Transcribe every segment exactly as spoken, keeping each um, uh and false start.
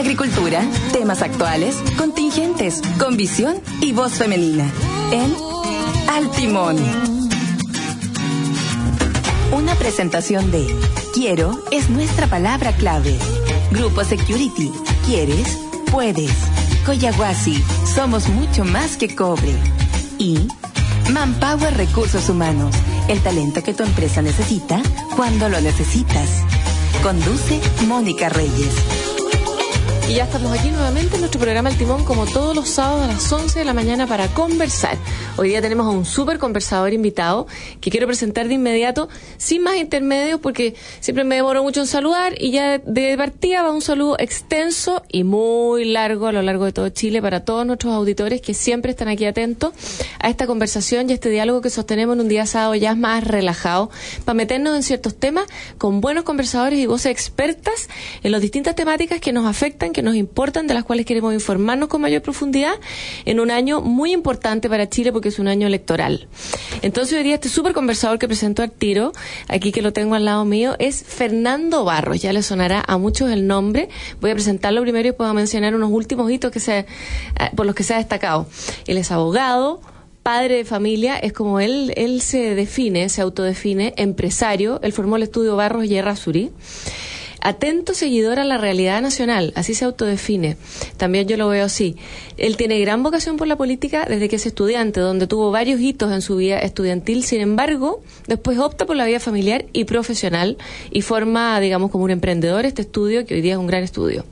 agricultura, temas actuales, contingentes, con visión y voz femenina. En Al Timón. Una presentación de Quiero es nuestra palabra clave. Grupo Security. ¿Quieres? Puedes. Coyahuasi. Somos mucho más que cobre. Y Manpower Recursos Humanos. El talento que tu empresa necesita cuando lo necesitas. Conduce Mónica Reyes. Y ya estamos aquí nuevamente en nuestro programa El Timón, como todos los sábados a las once de la mañana, para conversar. Hoy día tenemos a un súper conversador invitado que quiero presentar de inmediato, sin más intermedios, porque siempre me demoro mucho en saludar, y ya de partida va un saludo extenso y muy largo a lo largo de todo Chile para todos nuestros auditores que siempre están aquí atentos a esta conversación y a este diálogo que sostenemos en un día sábado ya más relajado, para meternos en ciertos temas con buenos conversadores y voces expertas en las distintas temáticas que nos afectan, que nos importan, de las cuales queremos informarnos con mayor profundidad en un año muy importante para Chile, porque es un año electoral. Entonces hoy día este súper conversador que presento al tiro, aquí que lo tengo al lado mío, es Fernando Barros. Ya le sonará a muchos el nombre. Voy a presentarlo primero y puedo mencionar unos últimos hitos que se, por los que se ha destacado. Él es abogado, padre de familia, es como él, él se define, se autodefine, empresario. Él formó el estudio Barros y Errázuriz. Atento seguidor a la realidad nacional, así se autodefine. También yo lo veo así. Él tiene gran vocación por la política desde que es estudiante, donde tuvo varios hitos en su vida estudiantil. Sin embargo, después opta por la vida familiar y profesional y forma, digamos, como un emprendedor este estudio, que hoy día es un gran estudio.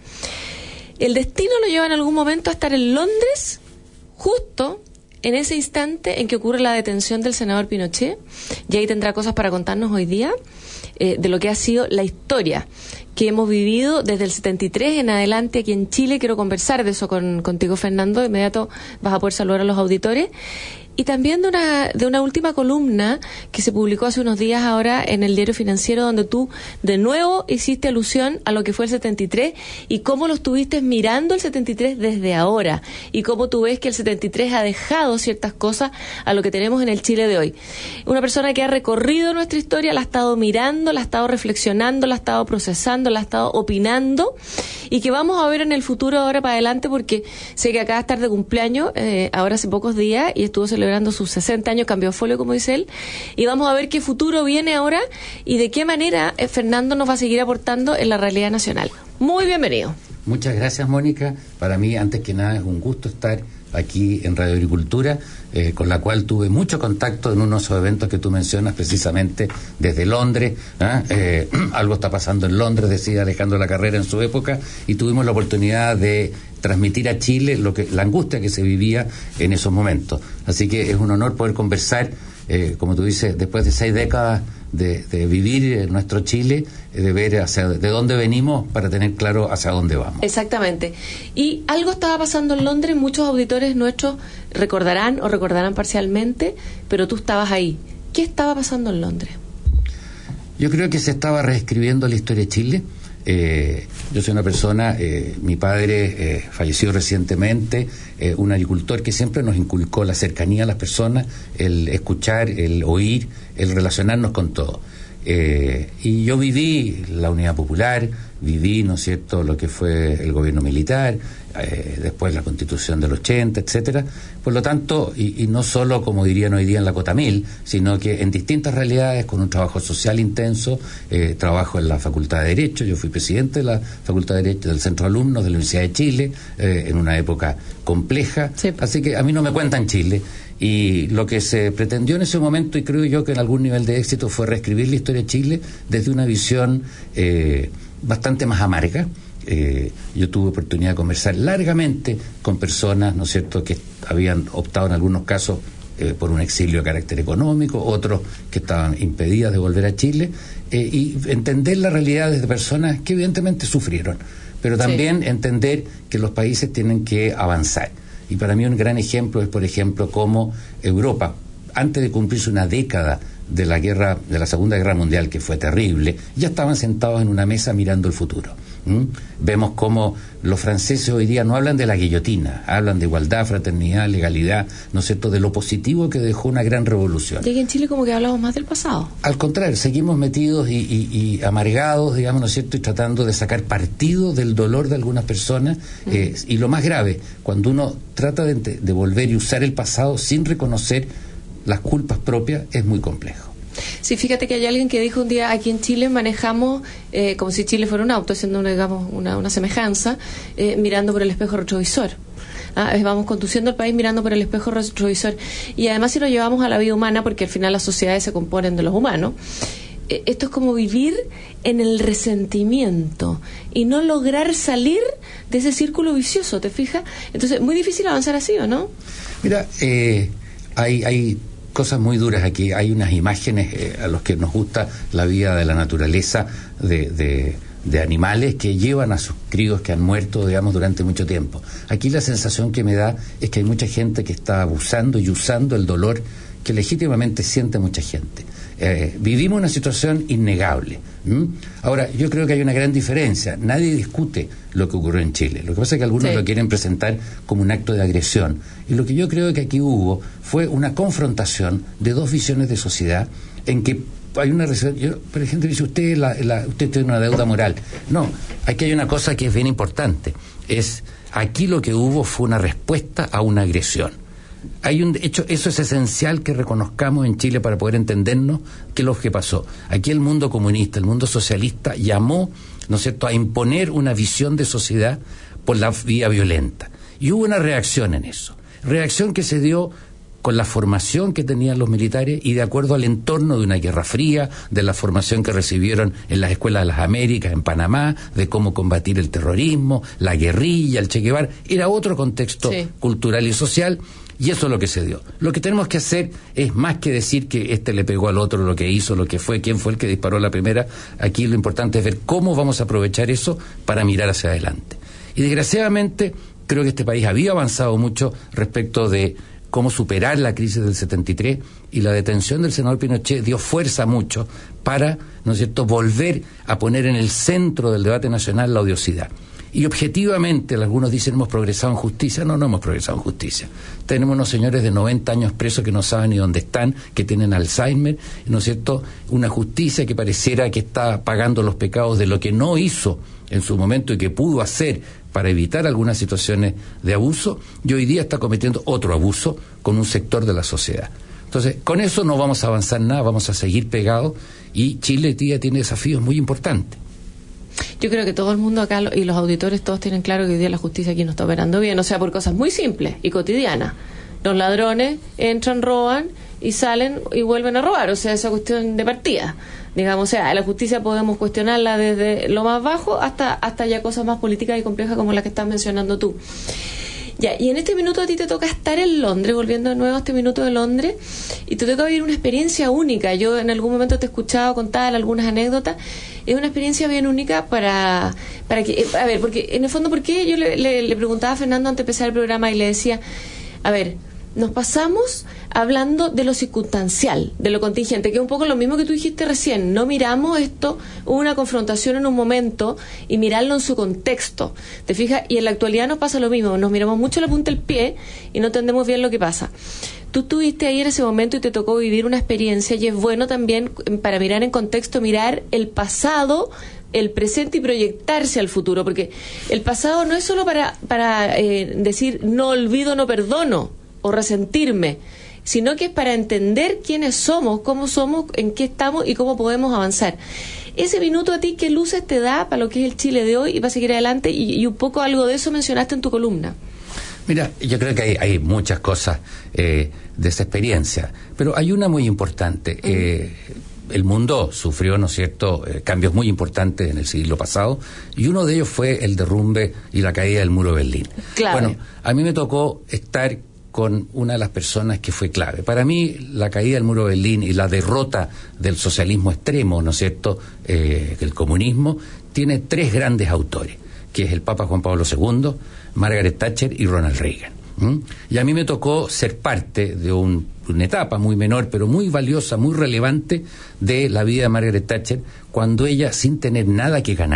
El destino lo lleva en algún momento a estar en Londres, justo en ese instante en que ocurre la detención del senador Pinochet, y ahí tendrá cosas para contarnos hoy día eh, de lo que ha sido la historia que hemos vivido desde el setenta y tres en adelante aquí en Chile. Quiero conversar de eso con, contigo, Fernando. De inmediato vas a poder saludar a los auditores. Y también de una, de una última columna que se publicó hace unos días ahora en el Diario Financiero, donde tú de nuevo hiciste alusión a lo que fue el setenta y tres y cómo lo estuviste mirando el setenta y tres desde ahora, y cómo tú ves que el setenta y tres ha dejado ciertas cosas a lo que tenemos en el Chile de hoy. Una persona que ha recorrido nuestra historia, la ha estado mirando, la ha estado reflexionando, la ha estado procesando, la ha estado opinando, y que vamos a ver en el futuro ahora para adelante, porque sé que acaba de estar de cumpleaños eh, ahora hace pocos días y estuvo celebrando sus sesenta años, cambió folio, como dice él, y vamos a ver qué futuro viene ahora y de qué manera eh, Fernando nos va a seguir aportando en la realidad nacional. Muy bienvenido. Muchas gracias, Mónica. Para mí, antes que nada, es un gusto estar aquí en Radio Agricultura, eh, con la cual tuve mucho contacto en uno de esos eventos que tú mencionas, precisamente desde Londres. ¿eh? Eh, algo está pasando en Londres, decía Alejandro Lacarrera en su época, y tuvimos la oportunidad de transmitir a Chile lo que la angustia que se vivía en esos momentos. Así que es un honor poder conversar, eh, como tú dices, después de seis décadas de, de vivir en nuestro Chile, de ver hacia de dónde venimos para tener claro hacia dónde vamos. Exactamente. Y algo estaba pasando en Londres, muchos auditores nuestros recordarán o recordarán parcialmente, pero tú estabas ahí. ¿Qué estaba pasando en Londres? Yo creo que se estaba reescribiendo la historia de Chile. Eh, yo soy una persona, eh, mi padre eh, falleció recientemente, eh, un agricultor que siempre nos inculcó la cercanía a las personas, el escuchar, el oír, el relacionarnos con todo. Eh, y yo viví la Unidad Popular, viví, ¿no es cierto?, lo que fue el gobierno militar, eh, después la Constitución del ochenta, etcétera. Por lo tanto, y, y no solo, como dirían hoy día, en la Cotamil, sino que en distintas realidades, con un trabajo social intenso, eh, trabajo en la Facultad de Derecho. Yo fui presidente de la Facultad de Derecho del Centro de Alumnos de la Universidad de Chile, eh, en una época compleja. Sí. Así que a mí no me cuentan Chile. Y lo que se pretendió en ese momento, y creo yo que en algún nivel de éxito, fue reescribir la historia de Chile desde una visión eh, bastante más amarga. Eh, yo tuve oportunidad de conversar largamente con personas, ¿no es cierto?, que habían optado en algunos casos eh, por un exilio de carácter económico, otros que estaban impedidas de volver a Chile, eh, y entender la realidad de personas que evidentemente sufrieron, pero también sí. entender que los países tienen que avanzar. Y para mí un gran ejemplo es, por ejemplo, cómo Europa, antes de cumplirse una década de la guerra, de la Segunda Guerra Mundial, que fue terrible, ya estaban sentados en una mesa mirando el futuro. ¿Mm? Vemos cómo los franceses hoy día no hablan de la guillotina, hablan de igualdad, fraternidad, legalidad, ¿no es cierto?, de lo positivo que dejó una gran revolución. Y aquí en Chile como que hablamos más del pasado. Al contrario, seguimos metidos y, y, y amargados, digamos, ¿no es cierto?, y tratando de sacar partido del dolor de algunas personas. Mm. Eh, y lo más grave, cuando uno trata de, de volver y usar el pasado sin reconocer las culpas propias, es muy complejo. Sí, fíjate que hay alguien que dijo un día, aquí en Chile manejamos eh, como si Chile fuera un auto, haciendo una, digamos, una, una semejanza, eh, mirando por el espejo retrovisor. Ah, vamos conduciendo el país mirando por el espejo retrovisor. Y además si lo llevamos a la vida humana, porque al final las sociedades se componen de los humanos, eh, esto es como vivir en el resentimiento y no lograr salir de ese círculo vicioso, ¿te fijas? Entonces, muy difícil avanzar así, ¿o no? Mira, eh, hay... hay cosas muy duras aquí. Hay unas imágenes eh, a los que nos gusta la vida de la naturaleza, de, de, de animales que llevan a sus críos que han muerto, digamos, durante mucho tiempo. Aquí la sensación que me da es que hay mucha gente que está abusando y usando el dolor que legítimamente siente mucha gente. Eh, vivimos una situación innegable. ¿Mm? Ahora, yo creo que hay una gran diferencia. Nadie discute lo que ocurrió en Chile. Lo que pasa es que algunos sí lo quieren presentar como un acto de agresión. Y lo que yo creo que aquí hubo fue una confrontación de dos visiones de sociedad en que hay una... Yo, por ejemplo, dice usted, la, la, usted tiene una deuda moral. No, aquí hay una cosa que es bien importante. Es, aquí lo que hubo fue una respuesta a una agresión. Hay un hecho, eso es esencial que reconozcamos en Chile para poder entendernos qué es lo que pasó. Aquí el mundo comunista, el mundo socialista llamó, ¿no es cierto?, a imponer una visión de sociedad por la vía violenta. Y hubo una reacción en eso. Reacción que se dio con la formación que tenían los militares y de acuerdo al entorno de una guerra fría, de la formación que recibieron en las escuelas de las Américas, en Panamá, de cómo combatir el terrorismo, la guerrilla, el Che Guevara. Era otro contexto sí cultural y social. Y eso es lo que se dio. Lo que tenemos que hacer es más que decir que este le pegó al otro, lo que hizo, lo que fue, quién fue el que disparó la primera. Aquí lo importante es ver cómo vamos a aprovechar eso para mirar hacia adelante. Y desgraciadamente creo que este país había avanzado mucho respecto de cómo superar la crisis del setenta y tres, y la detención del senador Pinochet dio fuerza mucho para, ¿no es cierto?, volver a poner en el centro del debate nacional la odiosidad. Y objetivamente, algunos dicen hemos progresado en justicia. No, no hemos progresado en justicia. Tenemos unos señores de noventa años presos que no saben ni dónde están, que tienen Alzheimer, ¿no es cierto? Una justicia que pareciera que está pagando los pecados de lo que no hizo en su momento y que pudo hacer para evitar algunas situaciones de abuso, y hoy día está cometiendo otro abuso con un sector de la sociedad. Entonces, con eso no vamos a avanzar nada, vamos a seguir pegados, y Chile tía, tiene desafíos muy importantes. Yo creo que todo el mundo acá y los auditores todos tienen claro que hoy día la justicia aquí no está operando bien, o sea, por cosas muy simples y cotidianas. Los ladrones entran, roban y salen y vuelven a robar, o sea, esa cuestión de partida. Digamos, o sea, la justicia podemos cuestionarla desde lo más bajo hasta hasta ya cosas más políticas y complejas como las que estás mencionando tú. Ya, y en este minuto a ti te toca estar en Londres, volviendo de nuevo a este minuto de Londres, y te toca vivir una experiencia única. Yo en algún momento te he escuchado contar algunas anécdotas. Es una experiencia bien única para para que, a ver, porque en el fondo, ¿por qué? Yo le, le, le preguntaba a Fernando antes de empezar el programa y le decía, a ver, nos pasamos hablando de lo circunstancial, de lo contingente, que es un poco lo mismo que tú dijiste recién. No miramos esto, una confrontación en un momento y mirarlo en su contexto. ¿Te fijas? Y en la actualidad nos pasa lo mismo. Nos miramos mucho la punta del pie y no entendemos bien lo que pasa. Tú estuviste ahí en ese momento y te tocó vivir una experiencia, y es bueno también para mirar en contexto, mirar el pasado, el presente y proyectarse al futuro, porque el pasado no es solo para, para eh, decir no olvido, no perdono o resentirme, sino que es para entender quiénes somos, cómo somos, en qué estamos y cómo podemos avanzar. Ese minuto a ti, ¿qué luces te da para lo que es el Chile de hoy y para seguir adelante? Y, y un poco algo de eso mencionaste en tu columna. Mira, yo creo que hay, hay muchas cosas eh, de esa experiencia, pero hay una muy importante. Uh-huh. Eh, el mundo sufrió, ¿no es cierto?, eh, cambios muy importantes en el siglo pasado, y uno de ellos fue el derrumbe y la caída del muro de Berlín. Claro. Bueno, a mí me tocó estar con una de las personas que fue clave. Para mí, la caída del muro de Berlín y la derrota del socialismo extremo, ¿no es cierto?, eh, del comunismo, tiene tres grandes autores, que es el Papa Juan Pablo segundo, Margaret Thatcher y Ronald Reagan. ¿Mm? Y a mí me tocó ser parte de un, una etapa muy menor, pero muy valiosa, muy relevante de la vida de Margaret Thatcher, cuando ella, sin tener nada que ganar,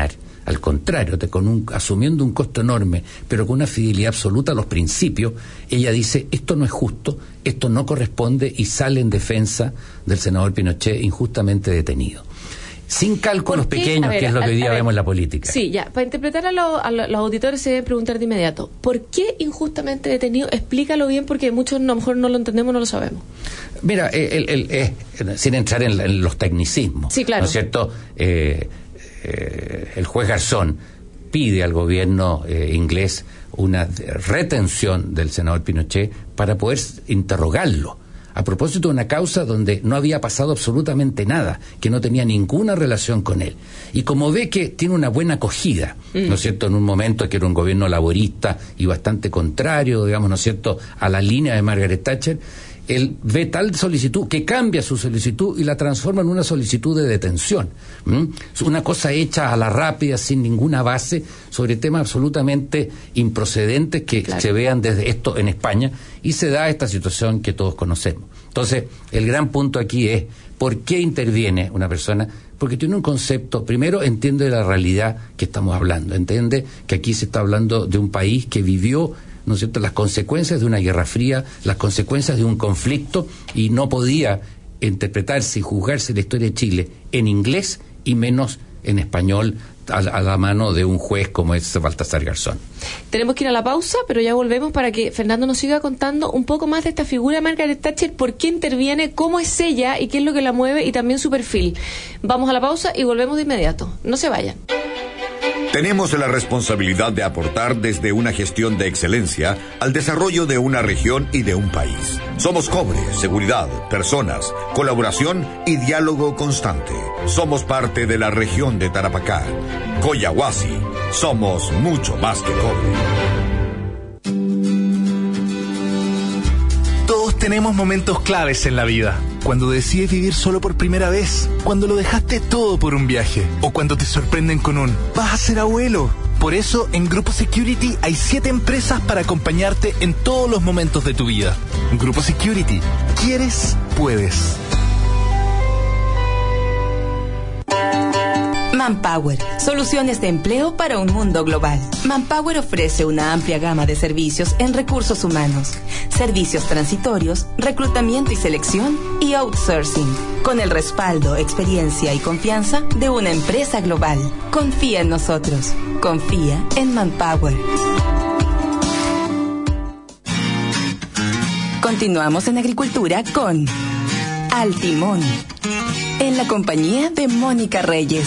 Al contrario, te, con un, asumiendo un costo enorme, pero con una fidelidad absoluta a los principios, ella dice, esto no es justo, esto no corresponde, y sale en defensa del senador Pinochet injustamente detenido. Sin cálculos pequeños, ver, que es lo que hoy día vemos en la política. Sí, ya, para interpretar a, lo, a lo, los auditores se deben preguntar de inmediato, ¿por qué injustamente detenido? Explícalo bien, porque muchos a lo mejor no lo entendemos, no lo sabemos. Mira, el, el, el, sin entrar en, en los tecnicismos, sí, claro. ¿no es cierto? Eh, eh, el juez Garzón pide al gobierno eh, inglés una retención del senador Pinochet para poder interrogarlo a propósito de una causa donde no había pasado absolutamente nada, que no tenía ninguna relación con él. Y como ve que tiene una buena acogida, mm. ¿no es cierto?, en un momento que era un gobierno laborista y bastante contrario, digamos, ¿no es cierto?, a la línea de Margaret Thatcher, él ve tal solicitud que cambia su solicitud y la transforma en una solicitud de detención. ¿Mm? Es una cosa hecha a la rápida, sin ninguna base, sobre temas absolutamente improcedentes que claro. se vean desde esto en España, y se da esta situación que todos conocemos. Entonces, el gran punto aquí es, ¿por qué interviene una persona? Porque tiene un concepto, primero entiende la realidad que estamos hablando, entiende que aquí se está hablando de un país que vivió, ¿no es cierto?, las consecuencias de una guerra fría, las consecuencias de un conflicto, y no podía interpretarse y juzgarse la historia de Chile en inglés y menos en español a, a la mano de un juez como es Baltasar Garzón. Tenemos que ir a la pausa, pero ya volvemos para que Fernando nos siga contando un poco más de esta figura de Margaret Thatcher, por qué interviene, cómo es ella y qué es lo que la mueve, y también su perfil. Vamos a la pausa y volvemos de inmediato. No se vayan. Tenemos la responsabilidad de aportar desde una gestión de excelencia al desarrollo de una región y de un país. Somos cobre, seguridad, personas, colaboración y diálogo constante. Somos parte de la región de Tarapacá. Coyahuasi, somos mucho más que cobre. Todos tenemos momentos claves en la vida. Cuando decides vivir solo por primera vez, cuando lo dejaste todo por un viaje, o cuando te sorprenden con un «vas a ser abuelo». Por eso, en Grupo Security hay siete empresas para acompañarte en todos los momentos de tu vida. Grupo Security. ¿Quieres? Puedes. Manpower, soluciones de empleo para un mundo global. Manpower ofrece una amplia gama de servicios en recursos humanos, servicios transitorios, reclutamiento y selección, y outsourcing, con el respaldo, experiencia y confianza de una empresa global. Confía en nosotros. Confía en Manpower. Continuamos en agricultura con Al Timón, en la compañía de Mónica Reyes.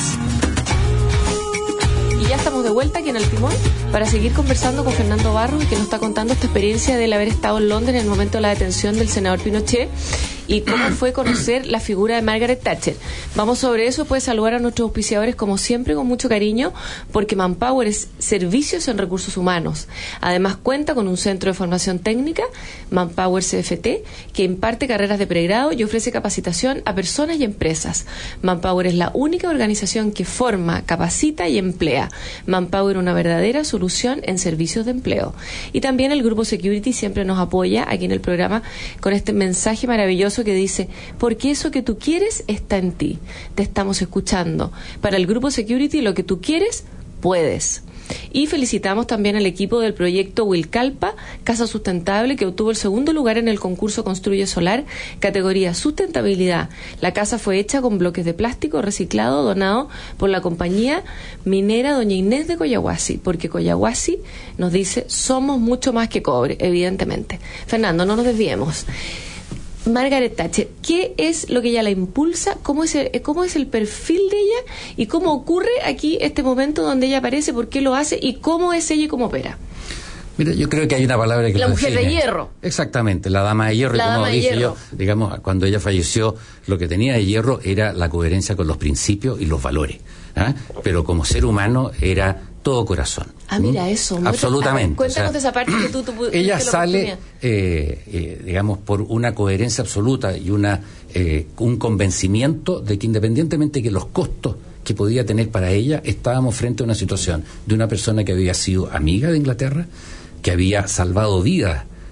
Y ya estamos de vuelta aquí en El Timón para seguir conversando con Fernando Barros, que nos está contando esta experiencia del haber estado en Londres en el momento de la detención del senador Pinochet y cómo fue conocer la figura de Margaret Thatcher. Vamos sobre eso, puedes saludar a nuestros auspiciadores como siempre con mucho cariño, porque Manpower es servicios en recursos humanos. Además cuenta con un centro de formación técnica, Manpower C F T, que imparte carreras de pregrado y ofrece capacitación a personas y empresas. Manpower es la única organización que forma, capacita y emplea. Manpower, una verdadera solución en servicios de empleo. Y también el Grupo Security siempre nos apoya aquí en el programa con este mensaje maravilloso que dice, porque eso que tú quieres está en ti. Te estamos escuchando. Para el Grupo Security, lo que tú quieres, puedes. Y felicitamos también al equipo del proyecto Huilcalpa, Casa Sustentable, que obtuvo el segundo lugar en el concurso Construye Solar, categoría Sustentabilidad. La casa fue hecha con bloques de plástico reciclado donado por la compañía minera Doña Inés de Coyahuasi, porque Coyahuasi nos dice, somos mucho más que cobre, evidentemente. Fernando, no nos desviemos. Margaret Thatcher, ¿qué es lo que ella la impulsa? ¿Cómo es el, cómo es el perfil de ella? ¿Y cómo ocurre aquí este momento donde ella aparece? ¿Por qué lo hace? ¿Y cómo es ella y cómo opera? Mira, yo creo que hay una palabra que la lo mujer define. de hierro. Exactamente, la dama de hierro. La y como dama de dije hierro. yo, digamos, cuando ella falleció, lo que tenía de hierro era la coherencia con los principios y los valores. ¿Ah? Pero como ser humano era todo corazón. Ah, mira eso. Absolutamente. Ver, cuéntanos, o sea, de esa parte que tú... tú ella sale, eh, eh, digamos, por una coherencia absoluta y una eh, un convencimiento de que independientemente de los costos que podía tener para ella, estábamos frente a una situación de una persona que había sido amiga de Inglaterra, que había salvado vidas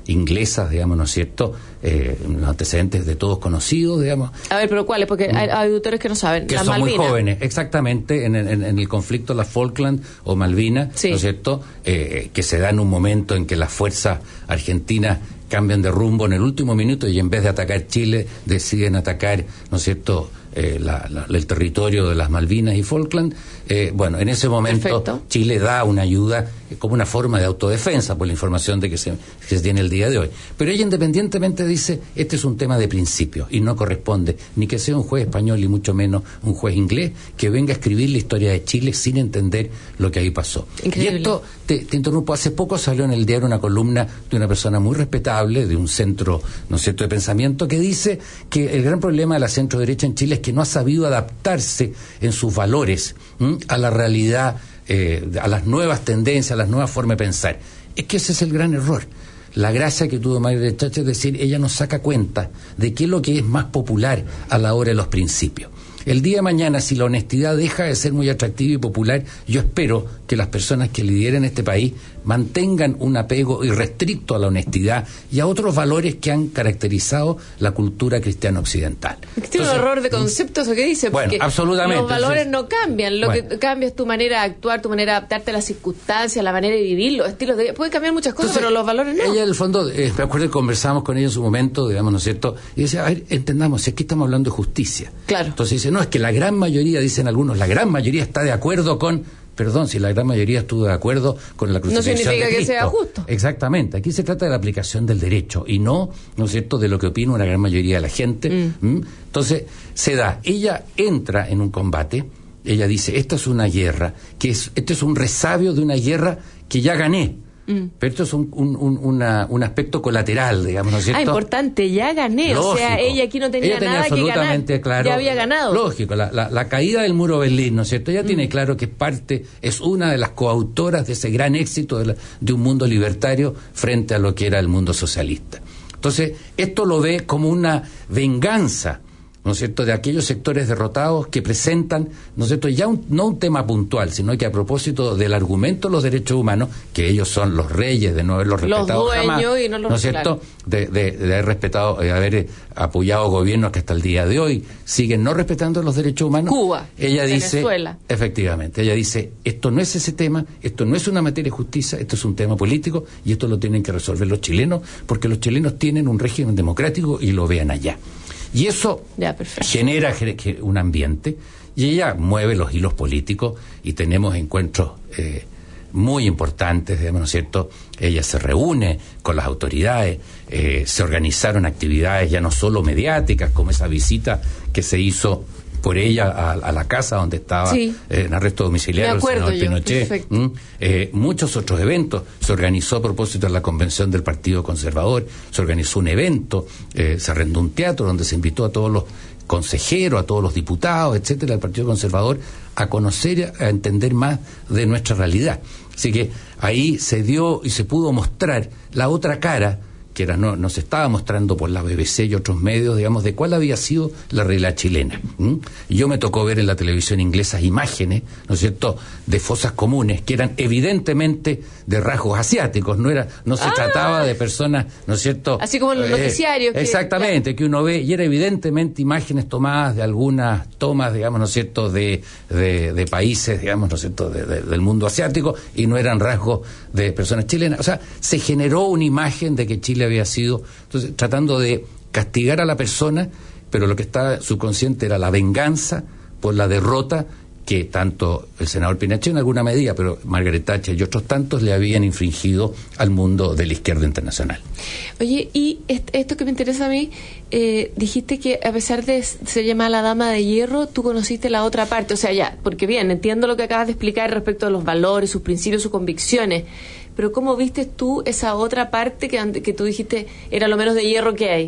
inglesas, digamos, ¿no es cierto? Eh, los antecedentes de todos conocidos, digamos. A ver, pero ¿cuáles? Porque hay, hay auditores que no saben. Que Las son Malvinas. muy jóvenes, exactamente, en, en, en el conflicto de las Falkland o Malvinas, sí. ¿no es cierto? Eh, que se da en un momento en que las fuerzas argentinas cambian de rumbo en el último minuto y en vez de atacar Chile, deciden atacar, ¿no es cierto?, Eh, la, la, el territorio de las Malvinas y Falkland. Eh, bueno, en ese momento Perfecto. Chile da una ayuda eh, como una forma de autodefensa por la información de que se, que se tiene el día de hoy. Pero ella independientemente dice, este es un tema de principio y no corresponde ni que sea un juez español y mucho menos un juez inglés que venga a escribir la historia de Chile sin entender lo que ahí pasó. Increíble. Y esto, te, te interrumpo, hace poco salió en el diario una columna de una persona muy respetable, de un centro, ¿no es cierto?, de pensamiento, que dice que el gran problema de la centro derecha en Chile es que no ha sabido adaptarse en sus valores ¿m? a la realidad, eh, a las nuevas tendencias, a las nuevas formas de pensar. Es que ese es el gran error. La gracia que tuvo Margaret Thatcher es decir, ella nos saca cuenta de qué es lo que es más popular a la hora de los principios. El día de mañana, si la honestidad deja de ser muy atractiva y popular, yo espero que las personas que lideren este país mantengan un apego irrestricto a la honestidad y a otros valores que han caracterizado la cultura cristiana occidental. Tiene un error de concepto eso que dice, bueno, porque absolutamente, los valores entonces, no cambian, lo bueno. que cambia es tu manera de actuar, tu manera de adaptarte a las circunstancias, la manera de vivir, los estilos de vida. Pueden cambiar muchas cosas, entonces, pero los valores no. Ella, en el fondo, eh, me acuerdo que conversábamos con ella en su momento, digamos, ¿no es cierto? Y decía, a ver, entendamos, si aquí estamos hablando de justicia. Claro. Entonces dice, no, es que la gran mayoría, dicen algunos, la gran mayoría está de acuerdo con... Perdón, si la gran mayoría estuvo de acuerdo con la crucifixión de Cristo. No significa que sea justo. Exactamente. Aquí se trata de la aplicación del derecho y no, ¿no es cierto?, de lo que opina una gran mayoría de la gente. Mm. ¿Mm? Entonces, se da. Ella entra en un combate, ella dice, esta es una guerra, que es, este es un resabio de una guerra que ya gané. Mm. Pero esto es un, un, un, una, un aspecto colateral, digamos, ¿no es cierto? Ah, importante, ya gané. Lógico. O sea, ella aquí no tenía, ella tenía nada absolutamente que ganar. Claro, ya había ganado. Lógico, la, la, la caída del muro de Berlín, ¿no es cierto? Ella mm. tiene claro que parte, es una de las coautoras de ese gran éxito de, la, de un mundo libertario frente a lo que era el mundo socialista. Entonces, esto lo ve como una venganza, ¿no es cierto?, de aquellos sectores derrotados que presentan, ¿no es cierto?, ya un, no un tema puntual, sino que a propósito del argumento de los derechos humanos, que ellos son los reyes de no haberlos respetado los jamás, y no, los ¿no es cierto?, de, de, de haber respetado, de haber apoyado gobiernos que hasta el día de hoy siguen no respetando los derechos humanos. Cuba, ella dice, Venezuela. Efectivamente, ella dice, esto no es ese tema, esto no es una materia de justicia, esto es un tema político y esto lo tienen que resolver los chilenos, porque los chilenos tienen un régimen democrático y lo vean allá. Y eso ya, genera un ambiente y ella mueve los hilos políticos y tenemos encuentros eh, muy importantes, digamos, ¿no es cierto? Ella se reúne con las autoridades, eh, se organizaron actividades ya no solo mediáticas, como esa visita que se hizo por ella a, a la casa donde estaba sí. eh, en arresto domiciliario el senador yo, Pinochet. ¿Mm? Eh, muchos otros eventos. Se organizó a propósito de la convención del Partido Conservador, se organizó un evento, eh, se arrendó un teatro donde se invitó a todos los consejeros, a todos los diputados, etcétera, del Partido Conservador, a conocer, a entender más de nuestra realidad. Así que ahí se dio y se pudo mostrar la otra cara que era, no, nos estaba mostrando por la B B C y otros medios, digamos, de cuál había sido la realidad chilena. ¿Mm? Y yo me tocó ver en la televisión inglesa imágenes, ¿no es cierto?, de fosas comunes que eran evidentemente de rasgos asiáticos, no era, no se ah. trataba de personas, ¿no es cierto?, así como en los noticiarios. Eh, exactamente, que, que uno ve, y era evidentemente imágenes tomadas de algunas tomas, digamos, ¿no es cierto?, de, de, de países, digamos, ¿no es cierto?, de, de, del mundo asiático, y no eran rasgos de personas chilenas. O sea, se generó una imagen de que Chile había sido, entonces, tratando de castigar a la persona, pero lo que estaba subconsciente era la venganza por la derrota que tanto el senador Pinochet en alguna medida, pero Margaret Thatcher y otros tantos le habían infringido al mundo de la izquierda internacional. Oye, y esto que me interesa a mí, eh, dijiste que a pesar de ser llamada la Dama de Hierro, tú conociste la otra parte, o sea, ya, porque bien, entiendo lo que acabas de explicar respecto a los valores, sus principios, sus convicciones, pero ¿cómo viste tú esa otra parte que, que tú dijiste era lo menos de hierro que hay?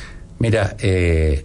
Mira, eh,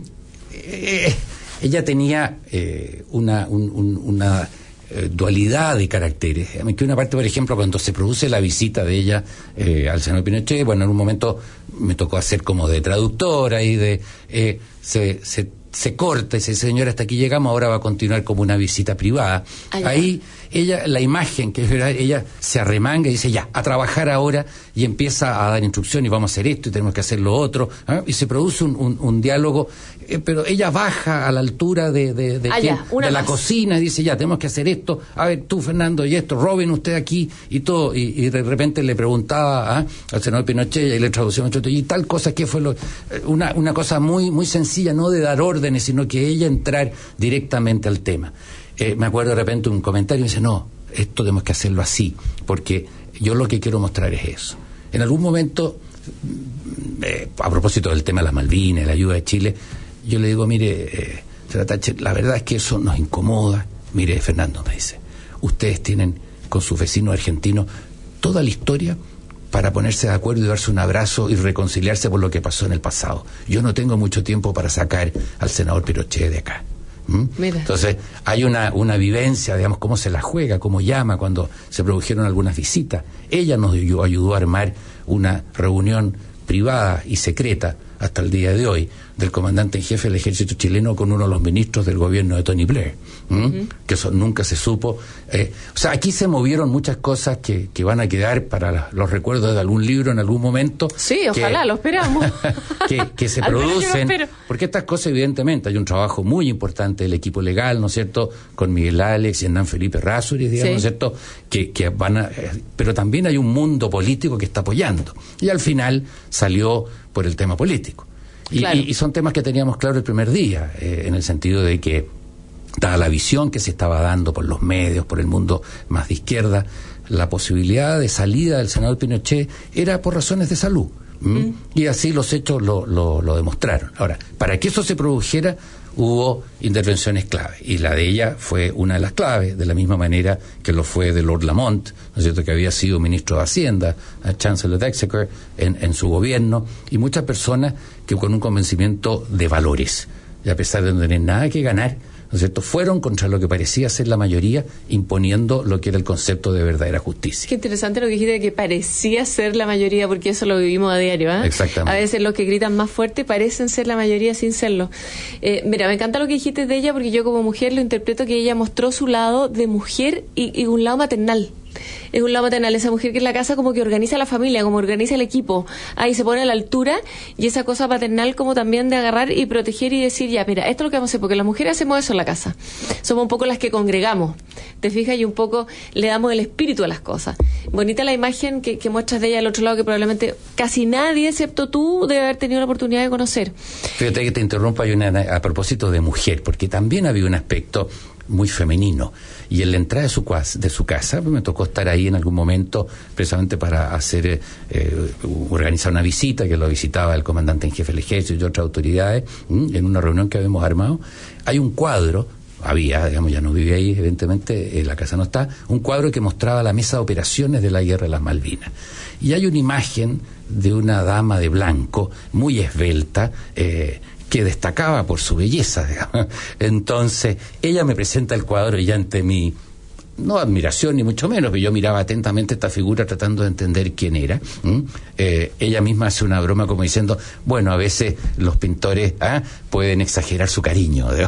eh, ella tenía eh, una, un, un, una eh, dualidad de caracteres. Que una parte, por ejemplo, cuando se produce la visita de ella eh, al senador Pinochet, bueno, en un momento me tocó hacer como de traductora y de... Eh, se, se se corta, ese señor, hasta aquí llegamos, ahora va a continuar como una visita privada. Allá. Ahí ella, la imagen que es verdad, ella se arremanga y dice ya, a trabajar ahora, y empieza a dar instrucciones, y vamos a hacer esto y tenemos que hacer lo otro, ¿eh? Y se produce un, un, un diálogo, eh, pero ella baja a la altura de, de, de, Allá, quién, de la cocina y dice ya, tenemos que hacer esto, a ver tú Fernando y esto, Robin usted aquí y todo, y, y de repente le preguntaba ¿eh? al senador Pinochet y le traducía y tal cosa, que fue lo, una, una cosa muy, muy sencilla, no de dar órdenes, sino que ella entrar directamente al tema. Eh, me acuerdo de repente un comentario y me dice, no, esto tenemos que hacerlo así, porque yo lo que quiero mostrar es eso. En algún momento, eh, a propósito del tema de las Malvinas, la ayuda de Chile, yo le digo, mire, eh, la verdad es que eso nos incomoda. Mire, Fernando, me dice, ustedes tienen con sus vecinos argentinos toda la historia para ponerse de acuerdo y darse un abrazo y reconciliarse por lo que pasó en el pasado. Yo no tengo mucho tiempo para sacar al senador Pinochet de acá. ¿Mm? Entonces, hay una, una vivencia, digamos, cómo se la juega, cómo llama cuando se produjeron algunas visitas. Ella nos ayudó, ayudó a armar una reunión privada y secreta hasta el día de hoy del comandante en jefe del ejército chileno con uno de los ministros del gobierno de Tony Blair, uh-huh. que eso nunca se supo. Eh, o sea, aquí se movieron muchas cosas que, que van a quedar para la, los recuerdos de algún libro en algún momento. Sí, ojalá, que, lo esperamos. que, que se producen, porque estas cosas evidentemente hay un trabajo muy importante del equipo legal, ¿no es cierto?, con Miguel Alex y Hernán Felipe Rázuriz, digamos, sí. ¿no es cierto?, que, que van a, eh, pero también hay un mundo político que está apoyando, y al final salió por el tema político. Y, claro. y, y son temas que teníamos claro el primer día, eh, en el sentido de que, dada la visión que se estaba dando por los medios, por el mundo más de izquierda, la posibilidad de salida del senador Pinochet era por razones de salud. ¿Mm? Mm. Y así los hechos lo, lo, lo demostraron. Ahora, para que eso se produjera, hubo intervenciones clave, y la de ella fue una de las claves, de la misma manera que lo fue de Lord Lamont, ¿no es cierto?, que había sido ministro de Hacienda, Chancellor de Exchequer en, en su gobierno, y muchas personas que con un convencimiento de valores, y a pesar de no tener nada que ganar, ¿no es cierto?, fueron contra lo que parecía ser la mayoría, imponiendo lo que era el concepto de verdadera justicia. Qué interesante lo que dijiste, de que parecía ser la mayoría, porque eso lo vivimos a diario, ¿eh? Exactamente. A veces los que gritan más fuerte parecen ser la mayoría sin serlo. Eh, mira, me encanta lo que dijiste de ella, porque yo como mujer lo interpreto que ella mostró su lado de mujer y, y un lado maternal. Es un lado maternal, esa mujer que en la casa como que organiza la familia, como organiza el equipo, ahí se pone a la altura, y esa cosa paternal como también de agarrar y proteger y decir, ya, mira, esto es lo que vamos a hacer, porque las mujeres hacemos eso en la casa, somos un poco las que congregamos, te fijas, y un poco le damos el espíritu a las cosas. Bonita la imagen que, que muestras de ella al otro lado, que probablemente casi nadie, excepto tú, debe haber tenido la oportunidad de conocer. Fíjate que te interrumpa, hay una, a propósito de mujer, porque también había un aspecto muy femenino, y en la entrada de su, de su casa, pues me tocó estar ahí en algún momento precisamente para hacer eh, organizar una visita, que lo visitaba el comandante en jefe del ejército y otras autoridades, ¿m? en una reunión que habíamos armado. Hay un cuadro, había, digamos, ya no vive ahí, evidentemente, eh, la casa no está, un cuadro que mostraba la mesa de operaciones de la guerra de las Malvinas, y hay una imagen de una dama de blanco, muy esbelta, eh, que destacaba por su belleza, digamos. Entonces, ella me presenta el cuadro, y ante mi, no admiración ni mucho menos, pero yo miraba atentamente esta figura tratando de entender quién era. ¿Mm? Eh, ella misma hace una broma como diciendo, bueno, a veces los pintores ¿ah? pueden exagerar su cariño. ¿Eh?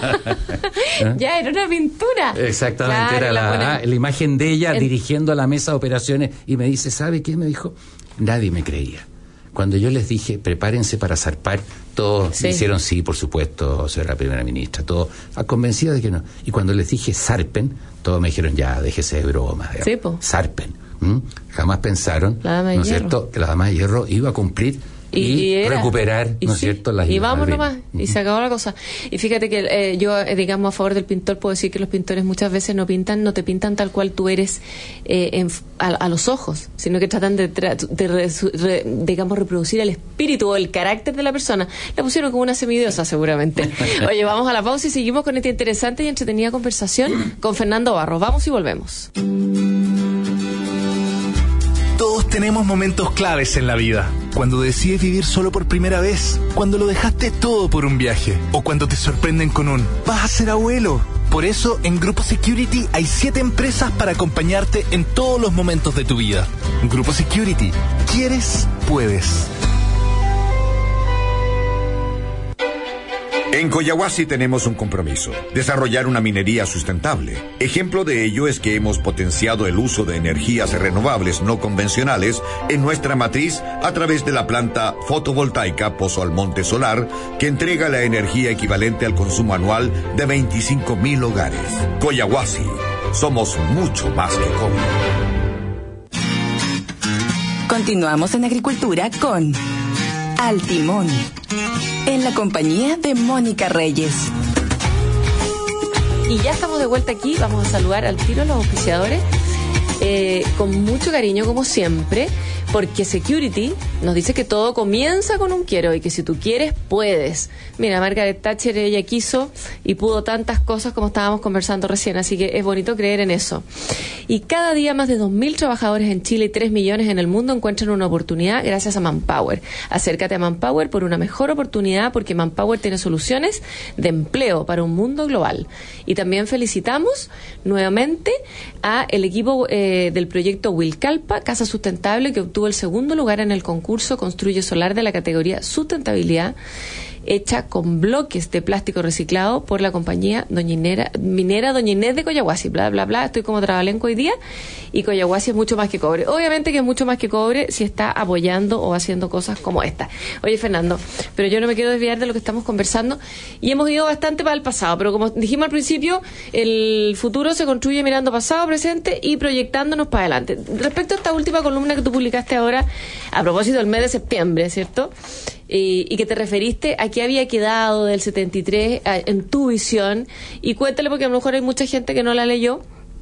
Ya, era una pintura. Exactamente, claro, era la, la, ah, la imagen de ella el... dirigiendo a la mesa de operaciones, y me dice, ¿sabe qué? Me dijo, nadie me creía. Cuando yo les dije, prepárense para zarpar, todos sí. me hicieron sí, por supuesto, señora primera ministra, todos convencidos de que no. Y cuando les dije zarpen, todos me dijeron, ya, déjese de broma, sí, zarpen. ¿Mm? Jamás pensaron, ¿no es cierto?, que la dama de hierro iba a cumplir y, y, y recuperar, ¿no es sí? cierto?, las y vamos nomás, uh-huh. y se acabó la cosa. Y fíjate que eh, yo, eh, digamos, a favor del pintor, puedo decir que los pintores muchas veces no pintan, no te pintan tal cual tú eres eh, en, a, a los ojos, sino que tratan de, de, de re, digamos, reproducir el espíritu o el carácter de la persona. La pusieron como una semidiosa, seguramente. Oye, vamos a la pausa y seguimos con esta interesante y entretenida conversación con Fernando Barros. Vamos y volvemos. Todos tenemos momentos claves en la vida. Cuando decides vivir solo por primera vez, cuando lo dejaste todo por un viaje, o cuando te sorprenden con un vas a ser abuelo. Por eso, en Grupo Security hay siete empresas para acompañarte en todos los momentos de tu vida. Grupo Security. ¿Quieres? Puedes. En Coyahuasi tenemos un compromiso, desarrollar una minería sustentable. Ejemplo de ello es que hemos potenciado el uso de energías renovables no convencionales en nuestra matriz a través de la planta fotovoltaica Pozo Almonte Solar, que entrega la energía equivalente al consumo anual de veinticinco mil hogares. Coyahuasi, somos mucho más que cobre. Continuamos en agricultura con Al Timón, en la compañía de Mónica Reyes. Y ya estamos de vuelta aquí, vamos a saludar al tiro a los auspiciadores, eh, con mucho cariño como siempre, porque Security nos dice que todo comienza con un quiero y que si tú quieres, puedes. Mira, Margaret Thatcher, ella quiso y pudo tantas cosas como estábamos conversando recién, así que es bonito creer en eso. Y cada día más de dos mil trabajadores en Chile y tres millones en el mundo encuentran una oportunidad gracias a Manpower. Acércate a Manpower por una mejor oportunidad, porque Manpower tiene soluciones de empleo para un mundo global. Y también felicitamos nuevamente a el equipo eh, del proyecto Wilcalpa, Casa Sustentable, que obtuvo el segundo lugar en el concurso Construye Solar de la categoría Sustentabilidad, hecha con bloques de plástico reciclado por la compañía Doñinera, minera Doña Inés de Coyahuasi, bla, bla, bla. Estoy como trabalenco hoy día, y Coyahuasi es mucho más que cobre. Obviamente que es mucho más que cobre si está apoyando o haciendo cosas como esta. Oye, Fernando, pero yo no me quiero desviar de lo que estamos conversando, y hemos ido bastante para el pasado, pero como dijimos al principio, el futuro se construye mirando pasado, presente y proyectándonos para adelante. Respecto a esta última columna que tú publicaste ahora, a propósito del mes de septiembre, ¿cierto?, Y, y que te referiste a qué había quedado del setenta y tres a, en tu visión, y cuéntale, porque a lo mejor hay mucha gente que no la leyó.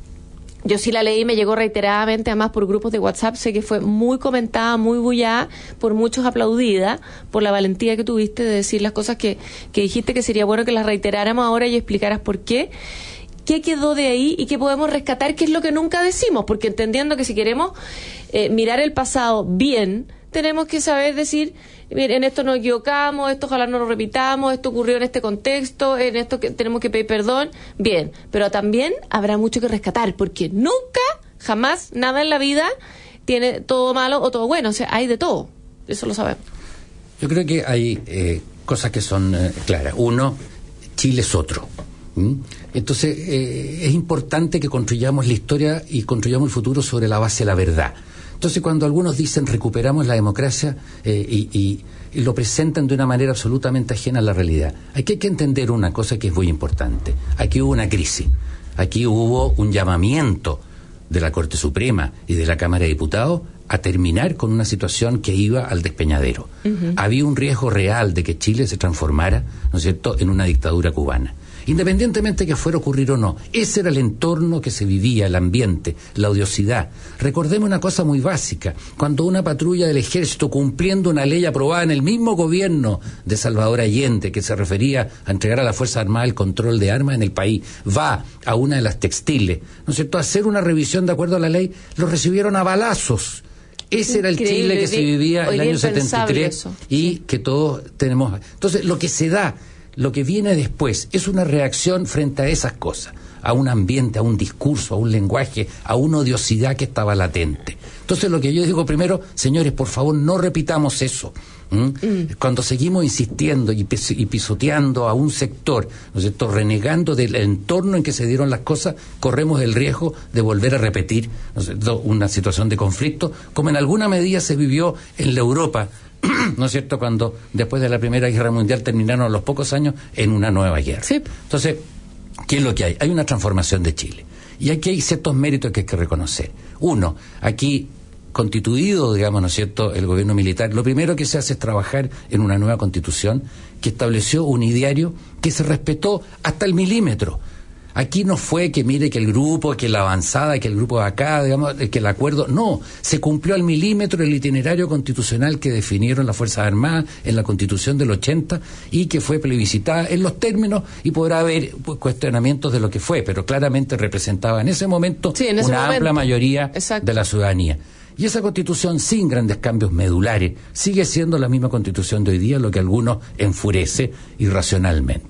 Yo sí la leí, me llegó reiteradamente, además por grupos de WhatsApp, sé que fue muy comentada, muy bullada, por muchos aplaudida, por la valentía que tuviste de decir las cosas que, que dijiste, que sería bueno que las reiteráramos ahora y explicaras por qué. ¿Qué quedó de ahí y qué podemos rescatar? ¿Qué es lo que nunca decimos? Porque entendiendo que si queremos eh, mirar el pasado bien, tenemos que saber decir, miren, en esto nos equivocamos, esto ojalá no lo repitamos, esto ocurrió en este contexto, en esto que tenemos que pedir perdón. Bien, pero también habrá mucho que rescatar, porque nunca, jamás, nada en la vida tiene todo malo o todo bueno. O sea, hay de todo. Eso lo sabemos. Yo creo que hay eh, cosas que son eh, claras. Uno, Chile es otro. ¿Mm? Entonces, eh, es importante que construyamos la historia y construyamos el futuro sobre la base de la verdad. Entonces, cuando algunos dicen recuperamos la democracia eh, y, y, y lo presentan de una manera absolutamente ajena a la realidad, aquí hay que entender una cosa que es muy importante. Aquí hubo una crisis, aquí hubo un llamamiento de la Corte Suprema y de la Cámara de Diputados a terminar con una situación que iba al despeñadero. Uh-huh. Había un riesgo real de que Chile se transformara, ¿no es cierto?, en una dictadura cubana. Independientemente que fuera a ocurrir o no, ese era el entorno que se vivía, el ambiente, la odiosidad. Recordemos una cosa muy básica: cuando una patrulla del ejército, cumpliendo una ley aprobada en el mismo gobierno de Salvador Allende, que se refería a entregar a la Fuerza Armada el control de armas en el país, va a una de las textiles, ¿no es cierto?, a hacer una revisión de acuerdo a la ley, lo recibieron a balazos. Ese era el Chile que se vivía en el año setenta y tres eso. Y sí, que todos tenemos. Entonces, lo que se da, lo que viene después, es una reacción frente a esas cosas, a un ambiente, a un discurso, a un lenguaje, a una odiosidad que estaba latente. Entonces, lo que yo digo primero, señores, por favor, no repitamos eso. ¿Mm? Mm. Cuando seguimos insistiendo y, pis- y pisoteando a un sector, ¿no es cierto?, renegando del entorno en que se dieron las cosas, corremos el riesgo de volver a repetir, ¿no es cierto?, una situación de conflicto, como en alguna medida se vivió en la Europa, ¿no es cierto?, cuando después de la Primera Guerra Mundial terminaron a los pocos años en una nueva guerra. Sí. Entonces, ¿qué es lo que hay? Hay una transformación de Chile. Y aquí hay ciertos méritos que hay que reconocer. Uno, aquí constituido, digamos, ¿no es cierto?, el gobierno militar, lo primero que se hace es trabajar en una nueva constitución que estableció un ideario que se respetó hasta el milímetro. Aquí no fue que mire que el grupo, que la avanzada, que el grupo de acá, digamos, que el acuerdo, no, se cumplió al milímetro el itinerario constitucional que definieron las Fuerzas Armadas en la Constitución del ochenta y que fue plebiscitada en los términos, y podrá haber pues, cuestionamientos de lo que fue, pero claramente representaba en ese momento sí, en ese una momento. amplia mayoría Exacto. de la ciudadanía. Y esa Constitución, sin grandes cambios medulares, sigue siendo la misma Constitución de hoy día, lo que a algunos enfurece irracionalmente.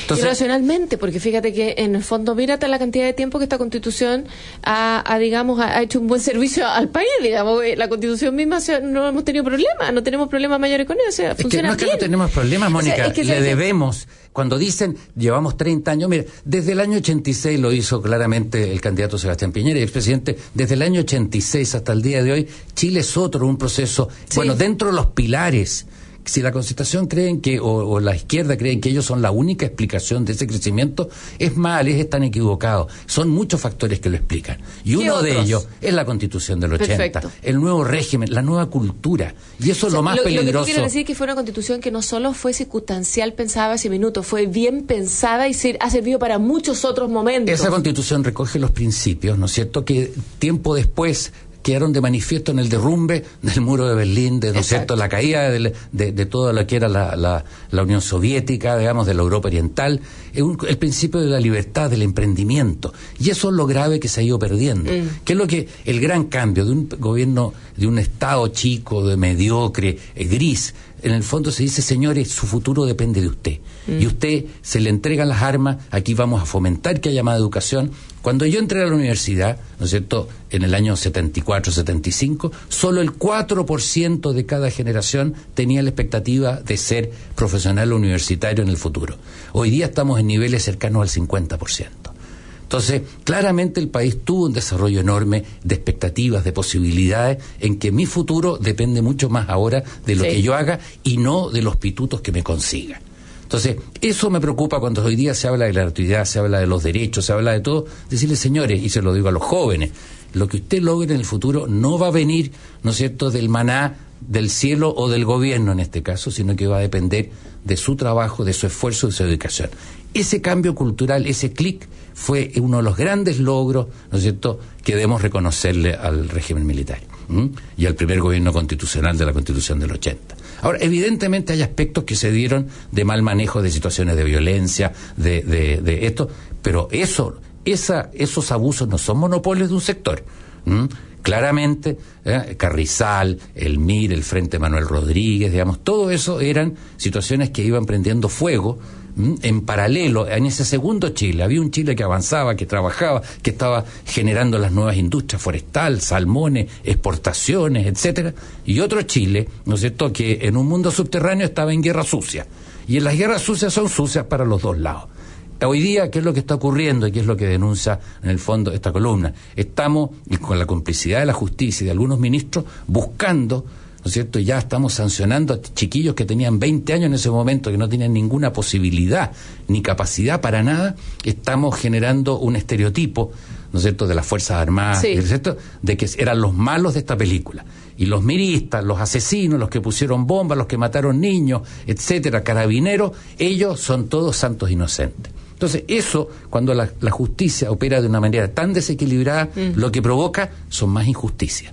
Entonces, y racionalmente, porque fíjate que en el fondo, mírate la cantidad de tiempo que esta Constitución ha, ha digamos, ha, ha hecho un buen servicio al país, digamos. La Constitución misma se, no hemos tenido problemas, no tenemos problemas mayores con ella, o sea, es funciona que no es bien. que no tenemos problemas, Mónica, o sea, es que le debemos, que... cuando dicen, llevamos treinta años, mire, desde el año ochenta y seis lo hizo claramente el candidato Sebastián Piñera, y expresidente, desde el año ochenta y seis hasta el día de hoy, Chile es otro, un proceso, sí. Bueno, dentro de los pilares. Si la Constitución creen que, o, o la izquierda creen que ellos son la única explicación de ese crecimiento, es mal, es están equivocados. Son muchos factores que lo explican. Y uno otros? de ellos es la Constitución del ochenta, Perfecto. El nuevo régimen, la nueva cultura. Y eso o sea, es lo más lo, peligroso. Lo que tú quieres decir que fue una Constitución que no solo fue circunstancial, pensada hace minutos, fue bien pensada y se, ha servido para muchos otros momentos. Esa Constitución recoge los principios, ¿no es cierto?, que tiempo después quedaron de manifiesto en el derrumbe del muro de Berlín, de, ¿no es cierto?, la caída de, de, de todo lo que era la, la, la Unión Soviética, digamos, de la Europa Oriental, el, el principio de la libertad, del emprendimiento. Y eso es lo grave que se ha ido perdiendo. Mm. Que es lo que, el gran cambio de un gobierno, de un Estado chico, de mediocre, eh, gris, en el fondo se dice, señores, su futuro depende de usted. Mm. Y usted se le entregan las armas, aquí vamos a fomentar que haya más educación. Cuando yo entré a la universidad, ¿no es cierto?, en el año setenta y cuatro, setenta y cinco, solo el cuatro por ciento de cada generación tenía la expectativa de ser profesional universitario en el futuro. Hoy día estamos en niveles cercanos al cincuenta por ciento. Entonces, claramente el país tuvo un desarrollo enorme de expectativas, de posibilidades, en que mi futuro depende mucho más ahora de lo sí. que yo haga y no de los pitutos que me consiga. Entonces, eso me preocupa cuando hoy día se habla de la gratuidad, se habla de los derechos, se habla de todo. Decirles, señores, y se lo digo a los jóvenes, lo que usted logre en el futuro no va a venir, ¿no es cierto?, del maná, del cielo o del gobierno en este caso, sino que va a depender de su trabajo, de su esfuerzo, de su educación. Ese cambio cultural, ese clic, fue uno de los grandes logros, ¿no es cierto?, que debemos reconocerle al régimen militar, ¿m? y al primer gobierno constitucional de la Constitución del ochenta. Ahora, evidentemente hay aspectos que se dieron de mal manejo de situaciones de violencia, de, de, de esto, pero eso, esa, esos abusos no son monopolios de un sector. ¿m? Claramente, eh, Carrizal, el M I R, el Frente Manuel Rodríguez, digamos, todo eso eran situaciones que iban prendiendo fuego ¿m? en paralelo. En ese segundo Chile, había un Chile que avanzaba, que trabajaba, que estaba generando las nuevas industrias forestal, salmones, exportaciones, etcétera, y otro Chile, ¿no es cierto?, que en un mundo subterráneo estaba en guerra sucia, y en las guerras sucias son sucias para los dos lados. Hoy día, ¿qué es lo que está ocurriendo y qué es lo que denuncia en el fondo esta columna? Estamos, con la complicidad de la justicia y de algunos ministros, buscando, ¿no es cierto?, ya estamos sancionando a chiquillos que tenían veinte años en ese momento, que no tenían ninguna posibilidad ni capacidad para nada. Estamos generando un estereotipo, ¿no es cierto?, de las Fuerzas Armadas, sí. ¿no es cierto?, de que eran los malos de esta película. Y los miristas, los asesinos, los que pusieron bombas, los que mataron niños, etcétera, carabineros, ellos son todos santos inocentes. Entonces, eso, cuando la, la justicia opera de una manera tan desequilibrada, mm. lo que provoca son más injusticias.